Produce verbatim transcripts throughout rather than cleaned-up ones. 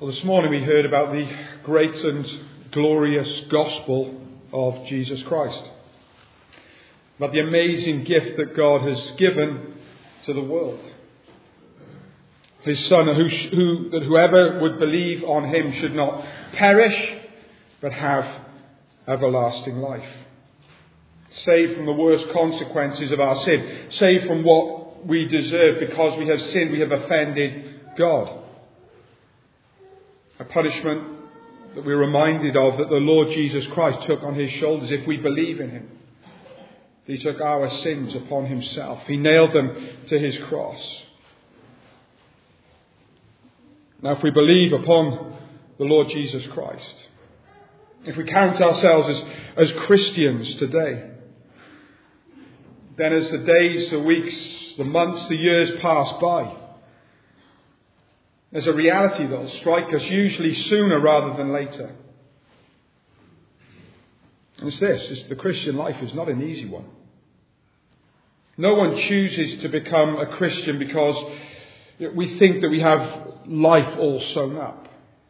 Well, this morning we heard about the great and glorious gospel of Jesus Christ. About the amazing gift that God has given to the world. His Son, who, who, that whoever would believe on him should not perish, but have everlasting life. Saved from the worst consequences of our sin. Saved from what we deserve because we have sinned, we have offended God. A punishment that we're reminded of that the Lord Jesus Christ took on his shoulders if we believe in him. He took our sins upon himself. He nailed them to his cross. Now if we believe upon the Lord Jesus Christ, if we count ourselves as, as Christians today, then as the days, the weeks, the months, the years pass by, there's a reality that will strike us usually sooner rather than later. And it's this, it's the Christian life is not an easy one. No one chooses to become a Christian because we think that we have life all sewn up.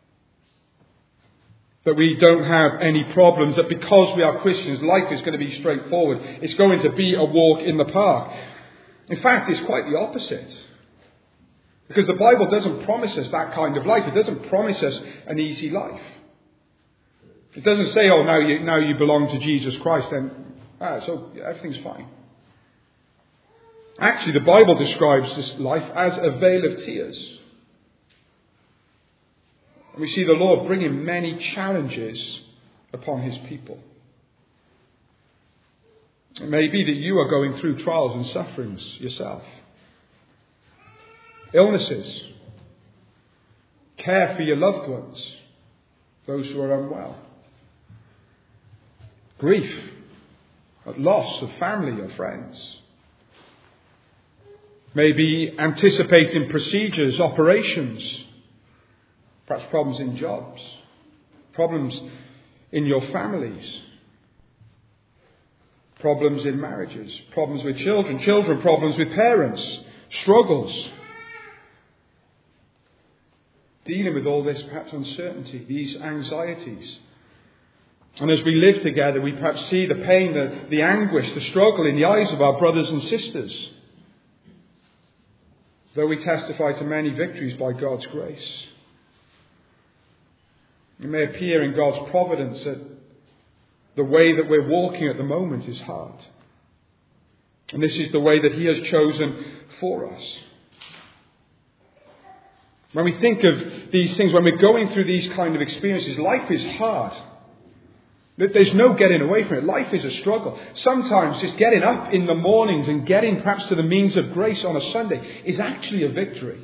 That we don't have any problems, that because we are Christians, life is going to be straightforward. It's going to be a walk in the park. In fact, it's quite the opposite. Because the Bible doesn't promise us that kind of life. It doesn't promise us an easy life. It doesn't say, oh, now you, now you belong to Jesus Christ, then ah, so everything's fine. Actually, the Bible describes this life as a vale of tears. And we see the Lord bringing many challenges upon his people. It may be that you are going through trials and sufferings yourself. Illnesses, care for your loved ones, those who are unwell, grief, loss of family or friends, maybe anticipating procedures, operations, perhaps problems in jobs, problems in your families, problems in marriages, problems with children, children problems with parents, struggles. Dealing with all this perhaps uncertainty, these anxieties. And as we live together, we perhaps see the pain, the, the anguish, the struggle in the eyes of our brothers and sisters. Though we testify to many victories by God's grace. It may appear in God's providence that the way that we're walking at the moment is hard. And this is the way that he has chosen for us. When we think of these things, when we're going through these kind of experiences, life is hard. There's no getting away from it. Life is a struggle. Sometimes just getting up in the mornings and getting perhaps to the means of grace on a Sunday is actually a victory.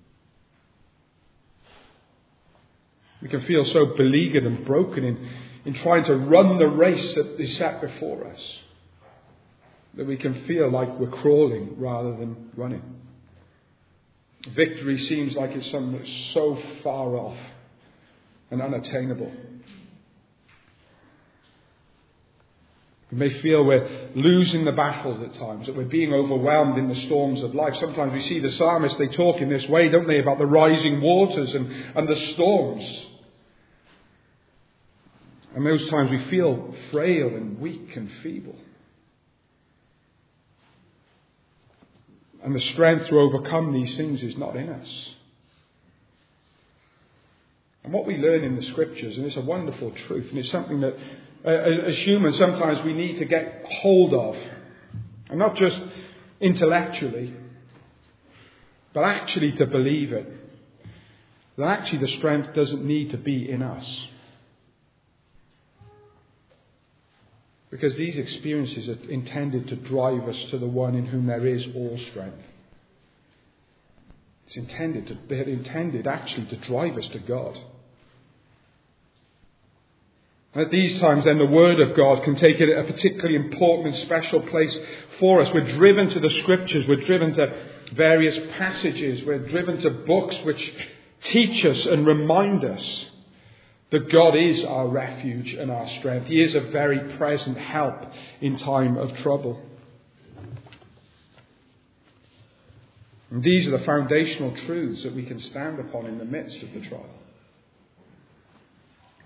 We can feel so beleaguered and broken in, in trying to run the race that is set before us, that we can feel like we're crawling rather than running. Victory seems like it's something that's so far off and unattainable. We may feel we're losing the battles at times, that we're being overwhelmed in the storms of life. Sometimes we see the psalmists, they talk in this way, don't they, about the rising waters and, and the storms. And those times we feel frail and weak and feeble. And the strength to overcome these things is not in us. And what we learn in the Scriptures, and it's a wonderful truth, and it's something that uh, as humans sometimes we need to get hold of. And not just intellectually, but actually to believe it. That actually the strength doesn't need to be in us. Because these experiences are intended to drive us to the one in whom there is all strength. It's intended to, they're intended actually to drive us to God. And at these times then the Word of God can take a particularly important and special place for us. We're driven to the Scriptures. We're driven to various passages. We're driven to books which teach us and remind us that God is our refuge and our strength. He is a very present help in time of trouble. And these are the foundational truths that we can stand upon in the midst of the trial.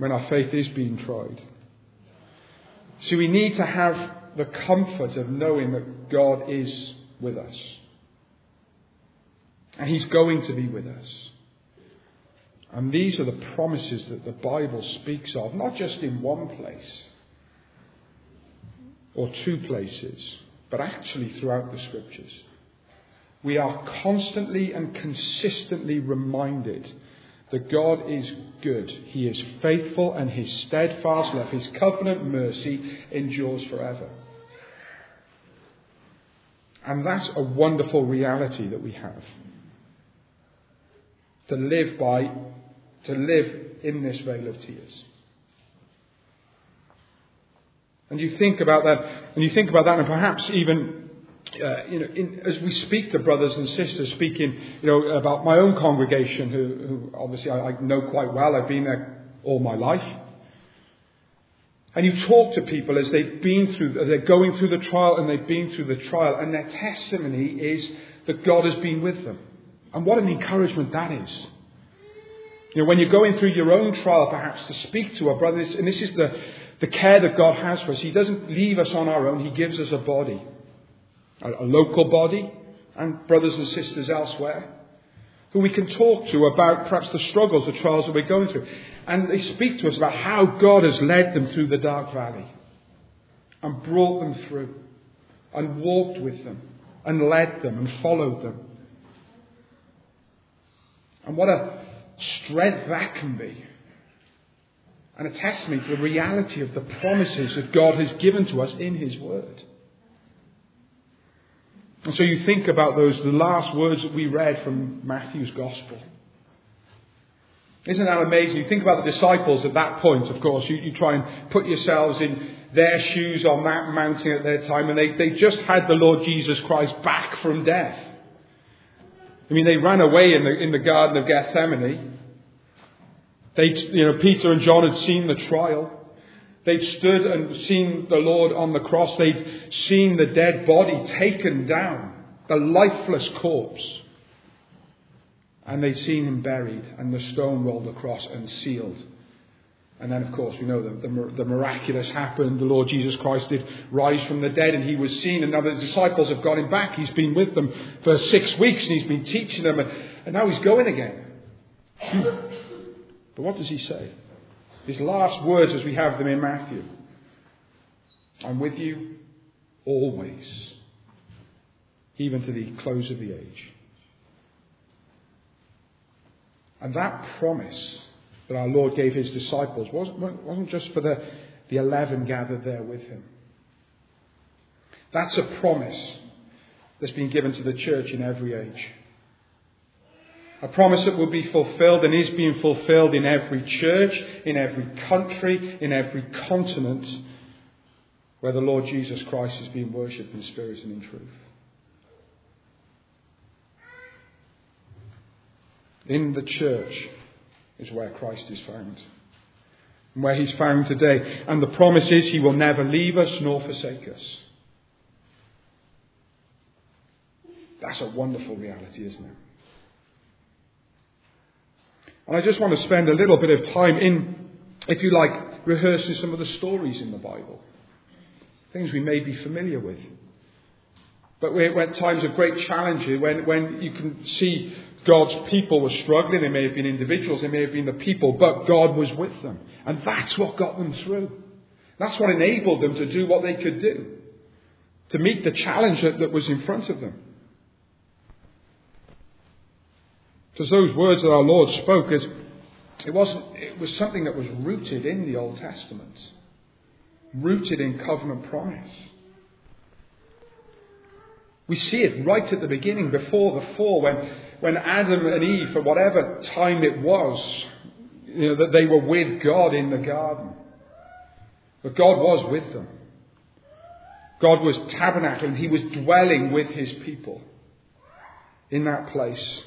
when our faith is being tried. So we need to have the comfort of knowing that God is with us. And He's going to be with us. And these are the promises that the Bible speaks of, not just in one place or two places, but actually throughout the Scriptures. We are constantly and consistently reminded that God is good. He is faithful, and His steadfast love, His covenant mercy endures forever. And that's a wonderful reality that we have. To live by, to live in this vale of tears. And you think about that, and you think about that, and perhaps even, uh, you know, in, as we speak to brothers and sisters, speaking, you know, about my own congregation, who, who obviously I, I know quite well. I've been there all my life. And you talk to people as they've been through, as they're going through the trial, and they've been through the trial, and their testimony is that God has been with them. And what an encouragement that is. You know, when you're going through your own trial, perhaps, to speak to a brother, and this is the, the care that God has for us. He doesn't leave us on our own. He gives us a body, a, a local body, and brothers and sisters elsewhere, who we can talk to about perhaps the struggles, the trials that we're going through. And they speak to us about how God has led them through the dark valley and brought them through and walked with them and led them and followed them. And what a strength that can be. And a testimony to the reality of the promises that God has given to us in His Word. And so you think about those, the last words that we read from Matthew's Gospel. Isn't that amazing? You think about the disciples at that point, of course. You, you try and put yourselves in their shoes on that mountain at their time. And they, they just had the Lord Jesus Christ back from death. I mean, they ran away in the, in the Garden of Gethsemane. They, you know, Peter and John had seen the trial. They'd stood and seen the Lord on the cross. They'd seen the dead body taken down, the lifeless corpse. And they'd seen Him buried and the stone rolled across and sealed. And then, of course, we know that the, the miraculous happened. The Lord Jesus Christ did rise from the dead, and He was seen. And now the disciples have got Him back. He's been with them for six weeks and He's been teaching them. And, and now He's going again. But what does He say? His last words as we have them in Matthew. I'm with you always, even to the close of the age. And that promise that our Lord gave His disciples wasn't, wasn't just for the, the eleven gathered there with Him. That's a promise that's been given to the church in every age. A promise that will be fulfilled and is being fulfilled in every church, in every country, in every continent where the Lord Jesus Christ is being worshipped in spirit and in truth. In the church is where Christ is found. And where He's found today. And the promise is He will never leave us nor forsake us. That's a wonderful reality, isn't it? And I just want to spend a little bit of time in, if you like, rehearsing some of the stories in the Bible. Things we may be familiar with. But when times of great challenge, when, when you can see God's people were struggling, they may have been individuals, they may have been the people, but God was with them. And that's what got them through. That's what enabled them to do what they could do. To meet the challenge that, that was in front of them. Because those words that our Lord spoke, is, it wasn't. It was something that was rooted in the Old Testament. Rooted in covenant promise. We see it right at the beginning, before the fall, when, when Adam and Eve, for whatever time it was, you know, that they were with God in the garden. But God was with them. God was tabernacling. He was dwelling with His people in that place.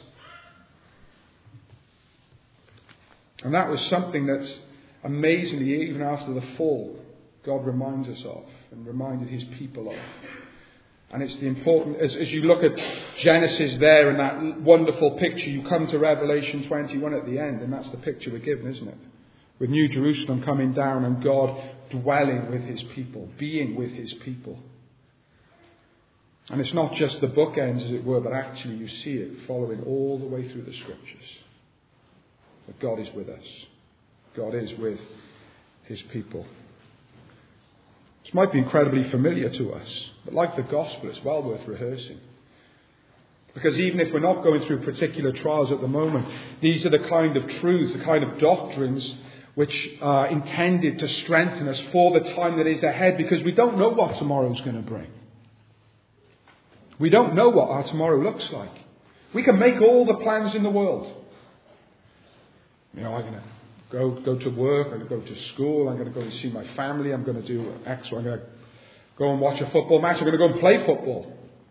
And that was something that's amazingly, even after the fall, God reminds us of and reminded His people of. And it's the important, as, as you look at Genesis there and that wonderful picture, you come to Revelation twenty-one at the end, and that's the picture we're given, isn't it? with New Jerusalem coming down and God dwelling with his people, being with his people. And it's not just the bookends, as it were, but actually you see it following all the way through the Scriptures. That God is with us. God is with his people. This might be incredibly familiar to us, but like the gospel, it's well worth rehearsing. Because even if we're not going through particular trials at the moment, these are the kind of truths, the kind of doctrines which are intended to strengthen us for the time that is ahead, because we don't know what tomorrow's going to bring. We don't know what our tomorrow looks like. We can make all the plans in the world. You know, I'm going to go go to work, I'm going to go to school, I'm going to go and see my family, I'm going to do X, or I'm going to go and watch a football match, I'm going to go and play football.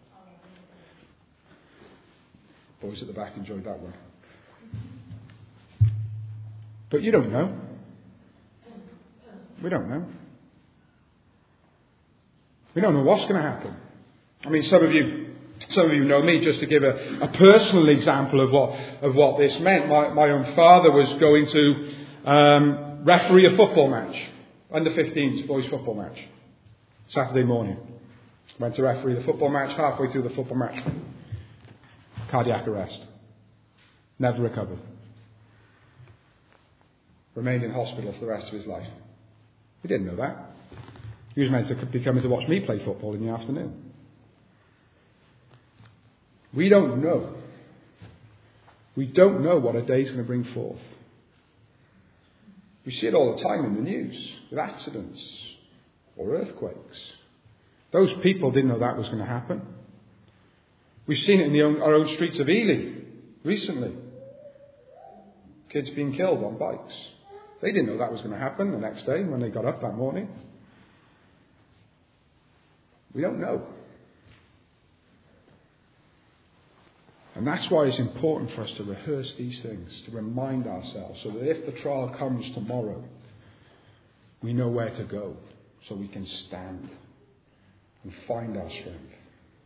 Boys at the back enjoyed that one. But you don't know. We don't know. We don't know what's going to happen. I mean, some of you, some of you know me. Just to give a, a personal example of what of what this meant. My my own father was going to um, referee a football match, under fifteens boys football match, Saturday morning. Went to referee the football match. Halfway through the football match, cardiac arrest. Never recovered. Remained in hospital for the rest of his life. He didn't know that. He was meant to be coming to watch me play football in the afternoon. We don't know. We don't know what a day's going to bring forth. We see it all the time in the news, with accidents or earthquakes. Those people didn't know that was going to happen. We've seen it in the own, our own streets of Ely recently. Kids being killed on bikes. They didn't know that was going to happen the next day when they got up that morning. We don't know. And that's why it's important for us to rehearse these things, to remind ourselves, so that if the trial comes tomorrow, we know where to go, so we can stand and find our strength.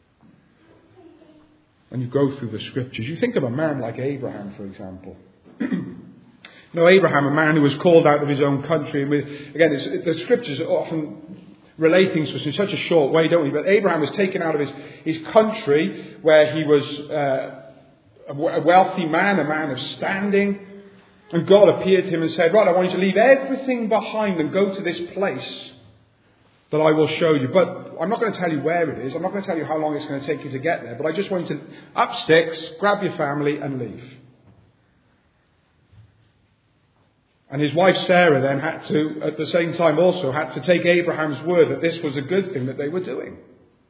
When you go through the Scriptures, you think of a man like Abraham, for example. You know, Abraham, a man who was called out of his own country, and with, again, it's, the Scriptures are often relating to us in such a short way, don't we? But Abraham was taken out of his, his country, where he was uh, a wealthy man, a man of standing, and God appeared to him and said, right, I want you to leave everything behind and go to this place that I will show you. But I'm not going to tell you where it is. I'm not going to tell you how long it's going to take you to get there. But I just want you to up sticks, grab your family and leave. And his wife Sarah then had to, at the same time also, had to take Abraham's word that this was a good thing that they were doing.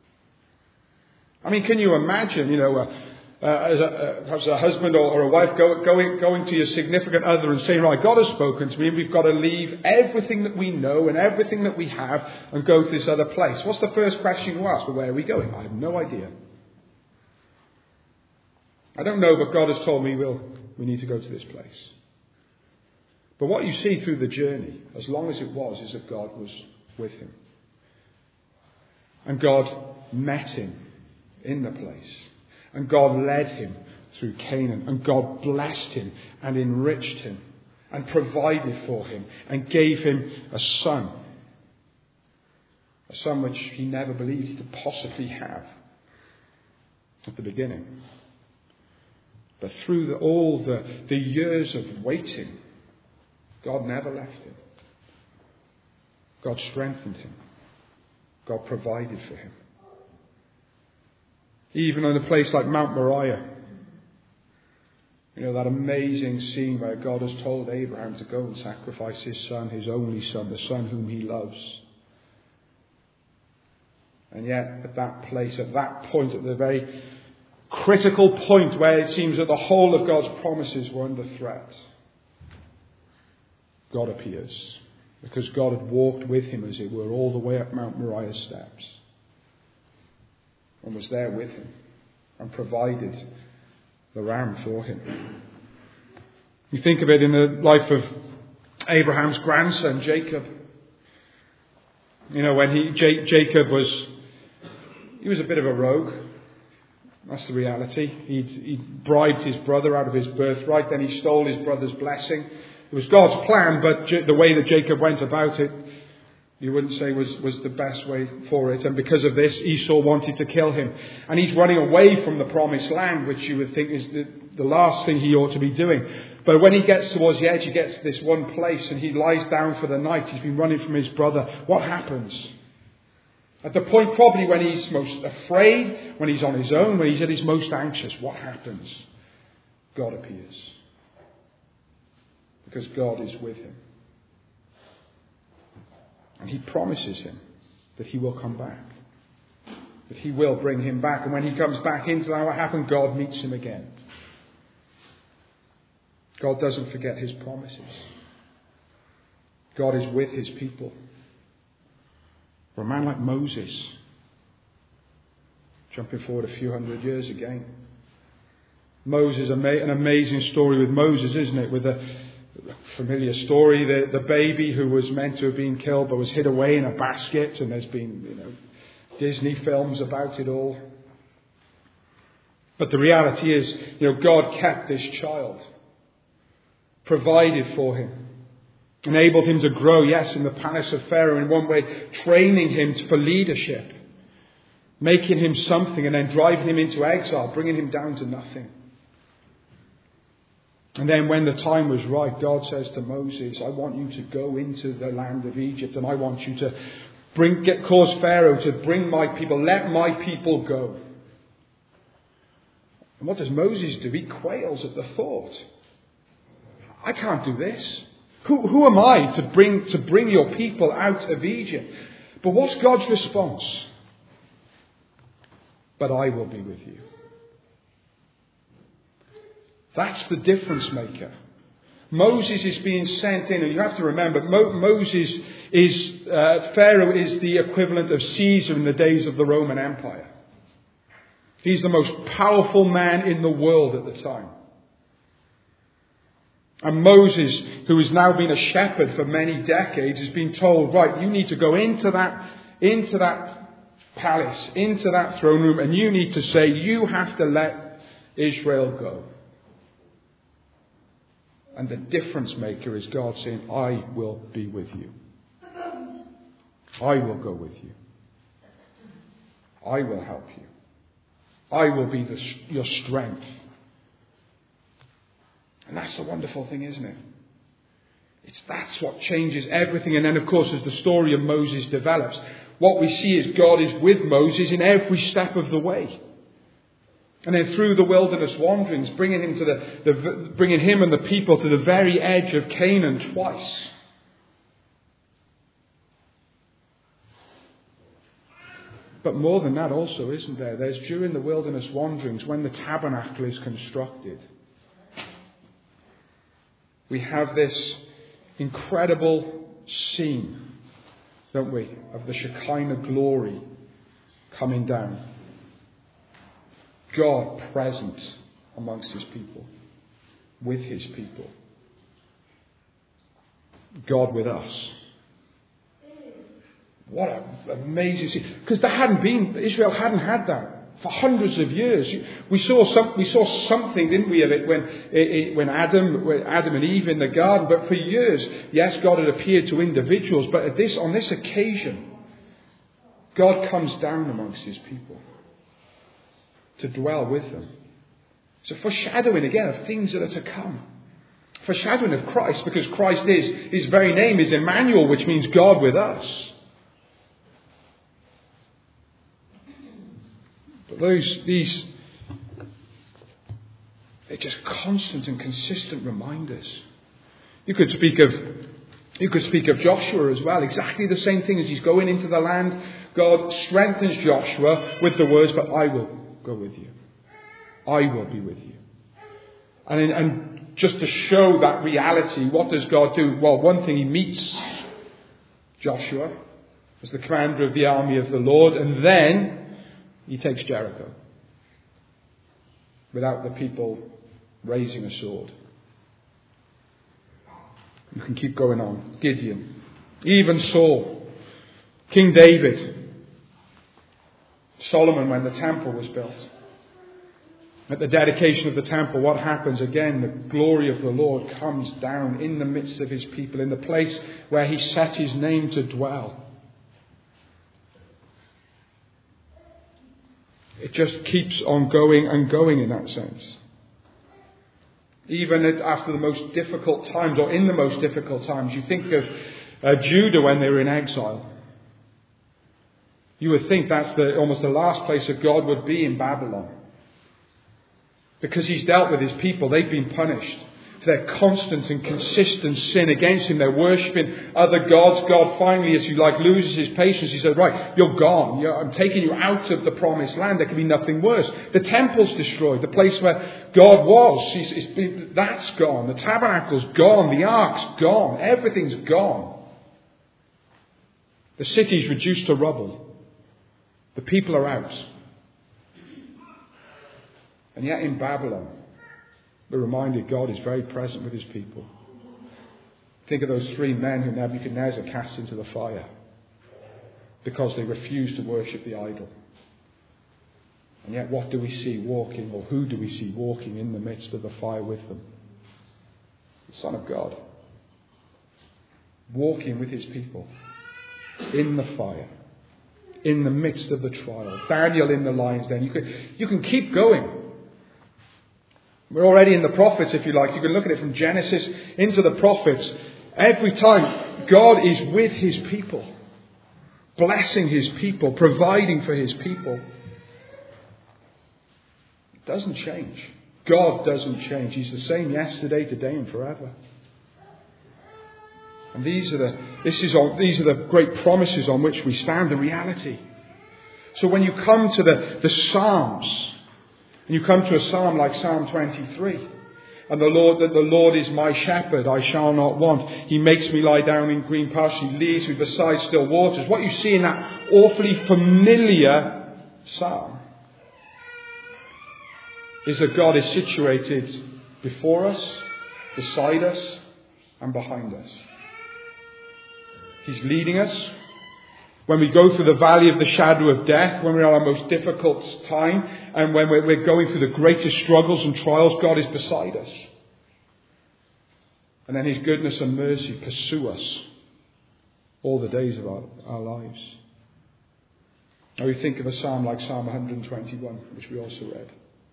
I mean, can you imagine, you know, uh, uh, as, a, uh, as a husband or, or a wife go, going, going to your significant other and saying, right, God has spoken to me and we've got to leave everything that we know and everything that we have and go to this other place. What's the first question you ask? Well, where are we going? I have no idea. I don't know, but God has told me we'll, we need to go to this place. But what you see through the journey, as long as it was, is that God was with him. And God met him in the place. And God led him through Canaan. And God blessed him and enriched him and provided for him and gave him a son. A son which he never believed he could possibly have at the beginning. But through the, all the, the years of waiting, God never left him. God strengthened him. God provided for him. Even in a place like Mount Moriah, you know, that amazing scene where God has told Abraham to go and sacrifice his son, his only son, the son whom he loves. And yet, at that place, at that point, at the very critical point where it seems that the whole of God's promises were under threat, God appears, because God had walked with him, as it were, all the way up Mount Moriah's steps, and was there with him, and provided the ram for him. You think of it in the life of Abraham's grandson, Jacob. You know, when he J- Jacob was, he was a bit of a rogue. That's the reality. He'd, he'd bribed his brother out of his birthright, then he stole his brother's blessing. it was God's plan, but the way that Jacob went about it, you wouldn't say was, was the best way for it. And because of this, Esau wanted to kill him. And he's running away from the promised land, which you would think is the, the last thing he ought to be doing. But when he gets towards the edge, he gets to this one place and he lies down for the night. He's been running from his brother. What happens? At the point probably when he's most afraid, when he's on his own, when he's at his most anxious, what happens? God appears. Because God is with him. And he promises him that he will come back. That he will bring him back. And when he comes back into that, what happened? God meets him again. God doesn't forget his promises. God is with his people. For a man like Moses, jumping forward a few hundred years again. Moses, an amazing story with Moses, isn't it? With a familiar story, the, the baby who was meant to have been killed but was hid away in a basket, and there's been, you know, Disney films about it all. But the reality is, you know, God kept this child, provided for him, enabled him to grow, yes, in the palace of Pharaoh in one way, training him for leadership, making him something, and then driving him into exile, bringing him down to nothing. And then when the time was right, God says to Moses, I want you to go into the land of Egypt, and I want you to bring, get, cause Pharaoh to bring my people, let my people go. And what does Moses do? He quails at the thought. I can't do this. Who, who am I to bring, to bring your people out of Egypt? But what's God's response? But I will be with you. That's the difference maker. Moses is being sent in, and you have to remember, Mo- Moses is, uh, Pharaoh is the equivalent of Caesar in the days of the Roman Empire. He's the most powerful man in the world at the time. And Moses, who has now been a shepherd for many decades, has been told, right, you need to go into that, into that palace, into that throne room, and you need to say, you have to let Israel go. And the difference maker is God saying, I will be with you. I will go with you. I will help you. I will be the, your strength. And that's the wonderful thing, isn't it? It's that's what changes everything. And then, of course, as the story of Moses develops, what we see is God is with Moses in every step of the way. And then through the wilderness wanderings, bringing him to the, the bringing him and the people to the very edge of Canaan twice. But more than that also, isn't there? There's during the wilderness wanderings, when the tabernacle is constructed, we have this incredible scene, don't we, of the Shekinah glory coming down. God present amongst his people, with his people. God with us. What an amazing scene. Because there hadn't been, Israel hadn't had that for hundreds of years. We saw some, we saw something, didn't we, of it when, when Adam, when Adam and Eve in the garden. But for years, yes, God had appeared to individuals. But at this, on this occasion, God comes down amongst his people to dwell with them. It's a foreshadowing again of things that are to come. Foreshadowing of Christ, because Christ is, his very name is Emmanuel, which means God with us. But those, these, they're just constant and consistent reminders. You could speak of, you could speak of Joshua as well. Exactly the same thing as he's going into the land. God strengthens Joshua with the words, but I will go with you. I will be with you. And, and just to show that reality, what does God do? Well, one thing, he meets Joshua as the commander of the army of the Lord, and then he takes Jericho without the people raising a sword. You can keep going on. Gideon, even Saul, King David, Solomon when the temple was built. At the dedication of the temple, what happens? Again, the glory of the Lord comes down in the midst of his people, in the place where he set his name to dwell. It just keeps on going and going in that sense. Even after the most difficult times, or in the most difficult times, you think of uh, Judah when they were in exile. You would think that's the, almost the last place that God would be, in Babylon. Because he's dealt with his people. They've been punished for their constant and consistent sin against him. They're worshipping other gods. God finally, as you like, loses his patience. He says, right, you're gone. You're, I'm taking you out of the promised land. There can be nothing worse. The temple's destroyed. The place where God was, he's, it's been, that's gone. The tabernacle's gone. The ark's gone. Everything's gone. The city's reduced to rubble. The people are out. And yet in Babylon, we're reminded God is very present with his people. Think of those three men who Nebuchadnezzar cast into the fire because they refused to worship the idol. And yet what do we see walking, or who do we see walking in the midst of the fire with them? The Son of God. Walking with his people in the fire, in the midst of the trial. Daniel in the lion's den. You can, you can keep going. We're already in the prophets, if you like. You can look at it from Genesis into the prophets. Every time, God is with his people, blessing his people, providing for his people. It doesn't change. God doesn't change. He's the same yesterday, today, and forever. And these are the this is on, these are the great promises on which we stand, the reality. So when you come to the, the Psalms, and you come to a psalm like Psalm twenty-three, and the Lord, that the Lord is my shepherd, I shall not want. He makes me lie down in green pastures. He leads me beside still waters. What you see in that awfully familiar psalm is that God is situated before us, beside us, and behind us. He's leading us. When we go through the valley of the shadow of death, when we're at our most difficult time, and when we're going through the greatest struggles and trials, God is beside us. And then his goodness and mercy pursue us all the days of our, our lives. Now we think of a psalm like Psalm one twenty-one, which we also read.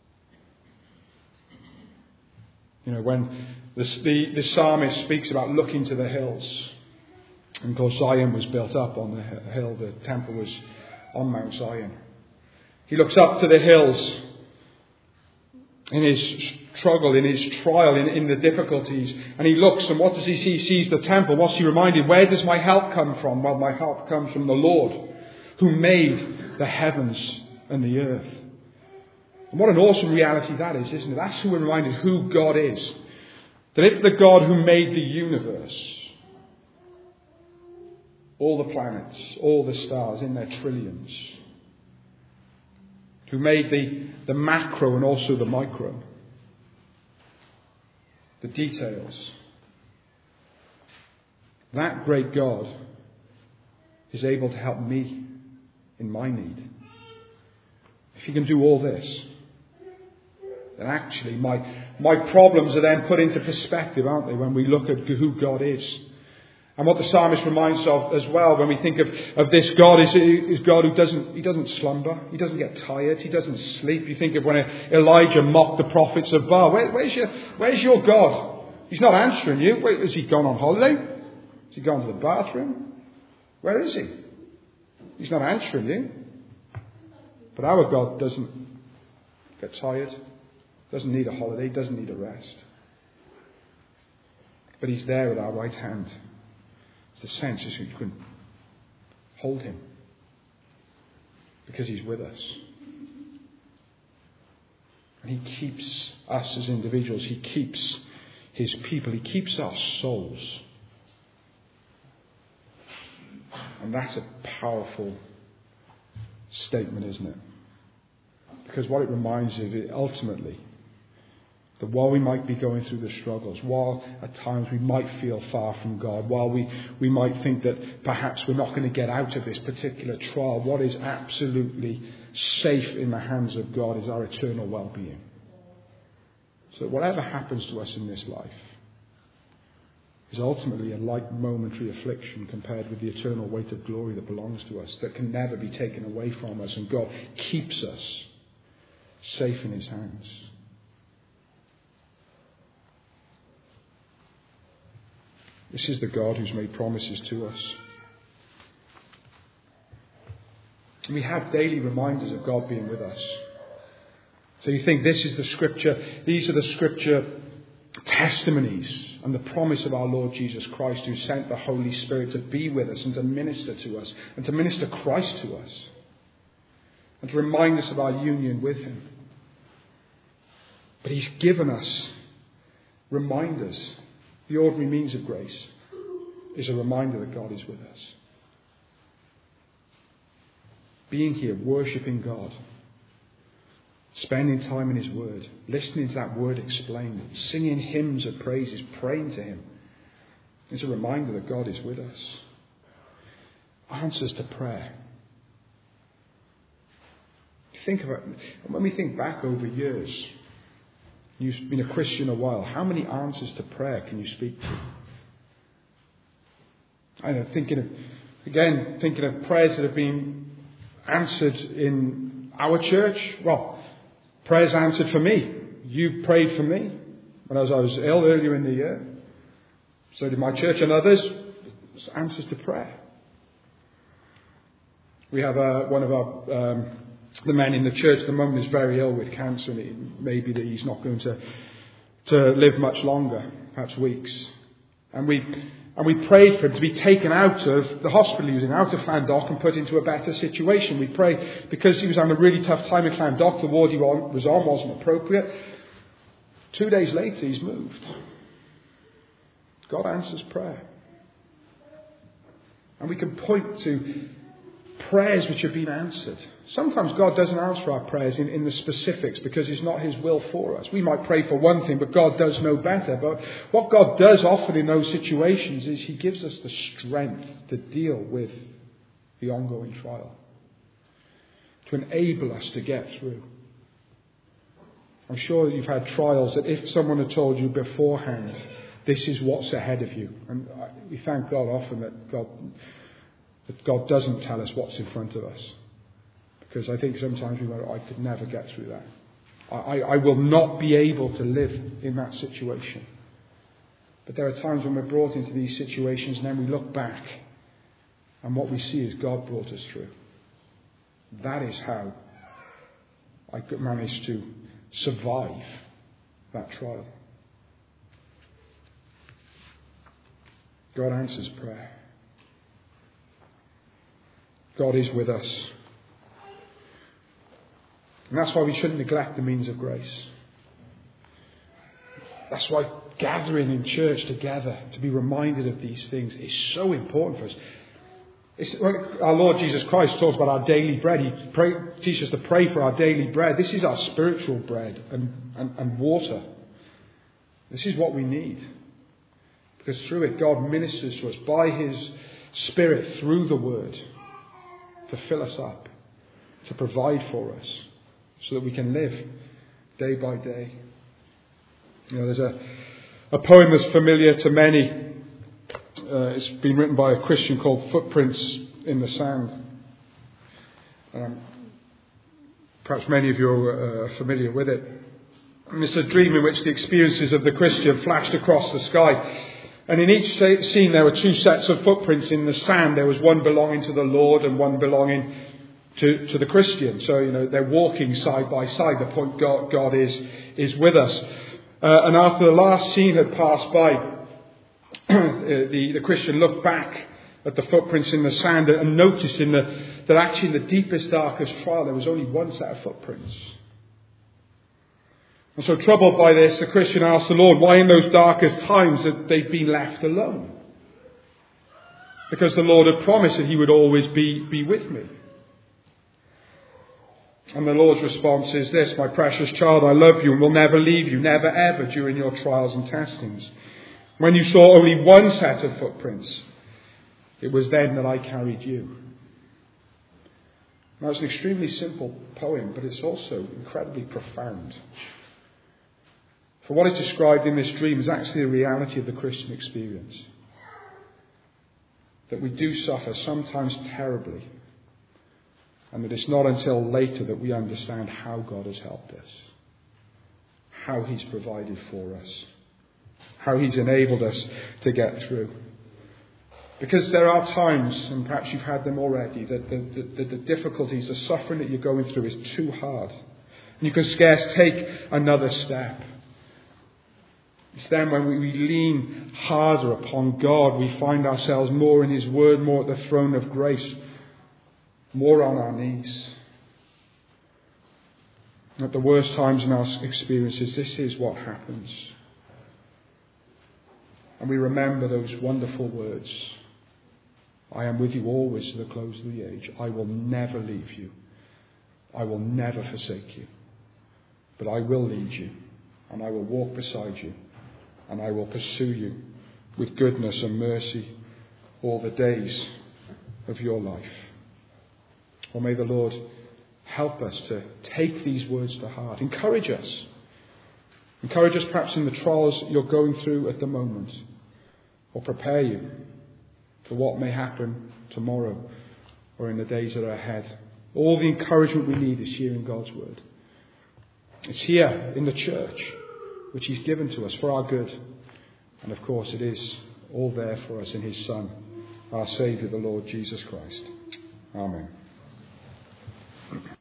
You know, when the, the, the psalmist speaks about looking to the hills. And of course Zion was built up on the hill. The temple was on Mount Zion. He looks up to the hills in his struggle, in his trial, in, in the difficulties. And he looks, and what does he see? He sees the temple. What's he reminded? Where does my help come from? Well, my help comes from the Lord, who made the heavens and the earth. And what an awesome reality that is, isn't it? That's who we're reminded who God is. That if the God who made the universe, all the planets, all the stars in their trillions, who made the, the macro and also the micro, the details, that great God is able to help me in my need. If he can do all this, then actually my, my problems are then put into perspective, aren't they, when we look at who God is. And what the psalmist reminds of as well when we think of, of this God is, is God who doesn't, he doesn't slumber. He doesn't get tired. He doesn't sleep. You think of when Elijah mocked the prophets of Baal. Where, where's your, where's your God? He's not answering you. Wait, has he gone on holiday? Has he gone to the bathroom? Where is he? He's not answering you. But our God doesn't get tired. Doesn't need a holiday. Doesn't need a rest. But he's there at our right hand. The sense is you can hold him because he's with us. And he keeps us as individuals. He keeps his people. He keeps our souls. And that's a powerful statement, isn't it? Because what it reminds us of ultimately, that while we might be going through the struggles, while at times we might feel far from God, while we, we might think that perhaps we're not going to get out of this particular trial, what is absolutely safe in the hands of God is our eternal well-being. So that whatever happens to us in this life is ultimately a light momentary affliction compared with the eternal weight of glory that belongs to us, that can never be taken away from us, and God keeps us safe in his hands. This is the God who's made promises to us. We have daily reminders of God being with us. So you think this is the scripture, these are the scripture testimonies and the promise of our Lord Jesus Christ, who sent the Holy Spirit to be with us and to minister to us and to minister Christ to us and to remind us of our union with him. But he's given us reminders. The ordinary means of grace is a reminder that God is with us. Being here, worshipping God, spending time in his word, listening to that word explained, singing hymns of praises, praying to him, is a reminder that God is with us. Answers to prayer. Think about it. When we think back over years, you've been a Christian a while, how many answers to prayer can you speak to? I know, thinking of, again, thinking of prayers that have been answered in our church. Well, prayers answered for me. You prayed for me when I was, I was ill earlier in the year. So did my church and others. It's answers to prayer. We have uh, one of our um, the men in the church at the moment is very ill with cancer, and it may be that he's not going to to live much longer, perhaps weeks. And we and we prayed for him to be taken out of the hospital he was in, out of Llandoch, and put into a better situation. We prayed because he was having a really tough time in Llandoch. The ward he was on wasn't appropriate. Two days later, he's moved. God answers prayer. And we can point to prayers which have been answered. Sometimes God doesn't answer our prayers in, in the specifics because it's not his will for us. We might pray for one thing, but God does know better. But what God does often in those situations is he gives us the strength to deal with the ongoing trial, to enable us to get through. I'm sure that you've had trials that if someone had told you beforehand, this is what's ahead of you. And we thank God often that God, that God doesn't tell us what's in front of us. Because I think sometimes we go, I could never get through that. I, I, I will not be able to live in that situation. But there are times when we're brought into these situations and then we look back and what we see is God brought us through. That is how I could manage to survive that trial. God answers prayer. God is with us. And that's why we shouldn't neglect the means of grace. That's why gathering in church together to be reminded of these things is so important for us. It's, our Lord Jesus Christ talks about our daily bread. He pray, teaches us to pray for our daily bread. This is our spiritual bread and, and, and water. This is what we need. Because through it, God ministers to us by his Spirit through the Word to fill us up, to provide for us, so that we can live day by day. You know, there's a, a poem that's familiar to many. Uh, it's been written by a Christian called Footprints in the Sand. Um, perhaps many of you are uh, familiar with it. And it's a dream in which the experiences of the Christian flashed across the sky. And in each scene there were two sets of footprints in the sand. There was one belonging to the Lord and one belonging to, to the Christian. So, you know, they're walking side by side. The point God, God is, is with us. Uh, and after the last scene had passed by, the, the Christian looked back at the footprints in the sand and noticed in the, that actually in the deepest, darkest trial, there was only one set of footprints. And so troubled by this, the Christian asked the Lord why in those darkest times that they'd been left alone. Because the Lord had promised that he would always be, be with me. And the Lord's response is this: my precious child, I love you and will never leave you, never ever during your trials and testings. When you saw only one set of footprints, it was then that I carried you. Now, it's an extremely simple poem, but it's also incredibly profound. For what is described in this dream is actually the reality of the Christian experience. That we do suffer, sometimes terribly. And that it's not until later that we understand how God has helped us. How He's provided for us. How He's enabled us to get through. Because there are times, and perhaps you've had them already, that the, the, the difficulties, the suffering that you're going through is too hard. And you can scarce take another step. It's then when we lean harder upon God, we find ourselves more in His Word, more at the throne of grace, more on our knees. At the worst times in our experiences, this is what happens. And we remember those wonderful words. I am with you always to the close of the age. I will never leave you. I will never forsake you. But I will lead you, and I will walk beside you, and I will pursue you with goodness and mercy all the days of your life. Or may the Lord help us to take these words to heart. Encourage us. Encourage us perhaps in the trials you're going through at the moment. Or prepare you for what may happen tomorrow or in the days that are ahead. All the encouragement we need is here in God's Word. It's here in the church, which He's given to us for our good. And of course it is all there for us in His Son, our Saviour, the Lord Jesus Christ. Amen.